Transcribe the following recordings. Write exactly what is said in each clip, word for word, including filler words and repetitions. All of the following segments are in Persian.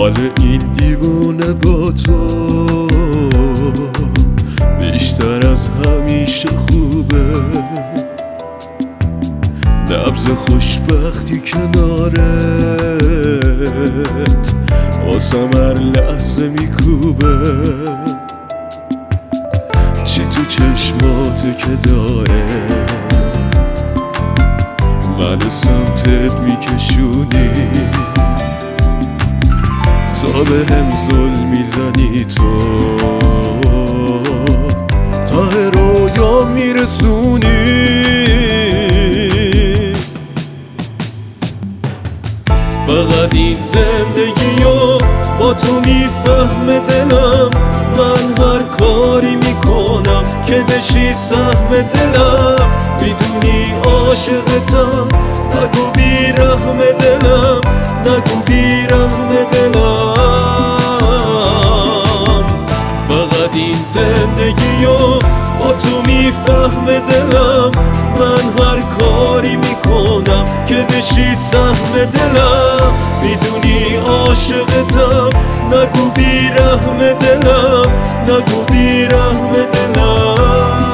حال این دیوونه با تو بیشتر از همیشه خوبه، نبض خوشبختی کنارت واسم هر لحظه میکوبه. چی تو چشماته که داره من سمتت میکشونی، تا به هم ظلم میزنی تو ته رویا میرسونی. فقط این زندگیو با تو میفهمه دلم، من هر کاری میکنم که بشی سهم دلم. میدونی عاشقتم، نگو بیرحم دلم، نگو بیرحم دلم. فقط این زندگیو با تو میفهمه دلم، من هر کاری میکنم که بشی سهم دلم. میدونی عاشقتم، نگو بیرحم دلم، نگو بیرحم دلم.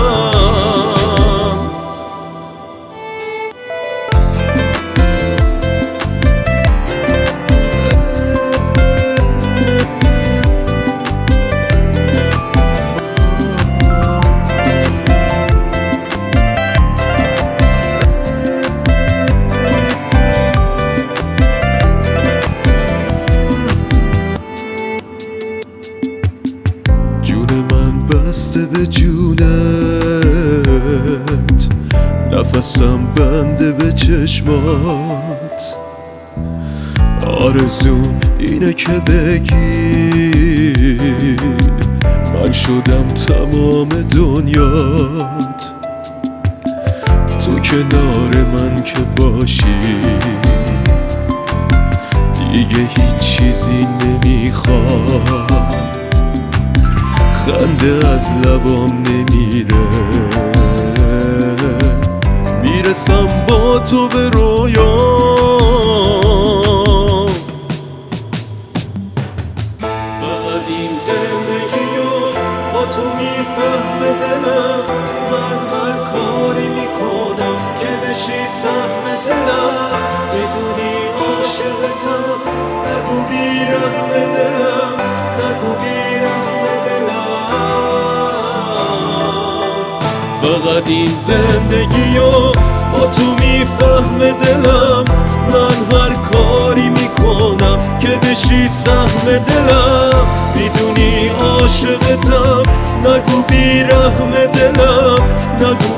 بسته به جونت، نفسم بنده به چشمات. آرزوم اینه که بگی من شدم تمام دنیات. تو کنار من که باشی دیگه هیچ چیزی نمیخوام، خنده از لبام نمیره، میرسم با تو به رویا. فقط این زندگیو با تو میفهمه دلم، من هر کاری میکنم که بشی سهم دلم. میدونی عاشقتم، نگو بیرحم دلم، نگو بیرحم دلم. فقط این زندگیو با تو میفهمه دلم، من هر کاری میکنم که بشی سهم دلم. میدونی عاشقتم، نگو بیرحم دلم، نگو